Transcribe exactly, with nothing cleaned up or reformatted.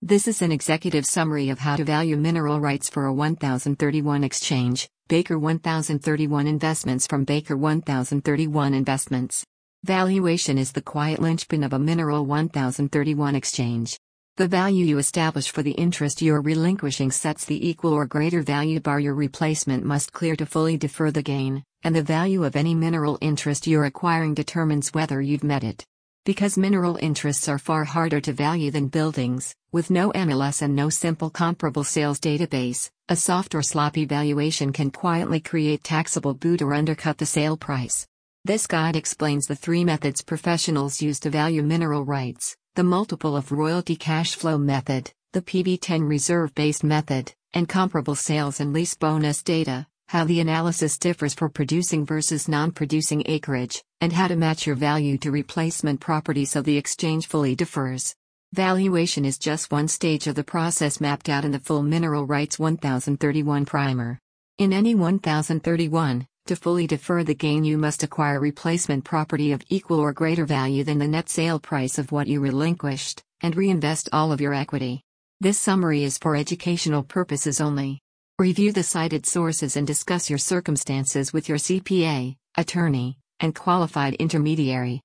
This is an executive summary of how to value mineral rights for a one thousand thirty-one exchange, Baker one thousand thirty-one Investments from Baker one thousand thirty-one Investments. Valuation is the quiet linchpin of a mineral one thousand thirty-one exchange. The value you establish for the interest you are relinquishing sets the equal or greater value bar your replacement must clear to fully defer the gain, and the value of any mineral interest you're acquiring determines whether you've met it. Because mineral interests are far harder to value than buildings, with no M L S and no simple comparable sales database, a soft or sloppy valuation can quietly create taxable boot or undercut the sale price. This guide explains the three methods professionals use to value mineral rights: the multiple of royalty cash flow method, the P V ten reserve-based method, and comparable sales and lease bonus data, how the analysis differs for producing versus non-producing acreage, and how to match your value to replacement property so the exchange fully defers. Valuation is just one stage of the process mapped out in the full Mineral Rights one thousand thirty-one primer. In any one thousand thirty-one, to fully defer the gain you must acquire replacement property of equal or greater value than the net sale price of what you relinquished, and reinvest all of your equity. This summary is for educational purposes only. Review the cited sources and discuss your circumstances with your C P A, attorney, and qualified intermediary.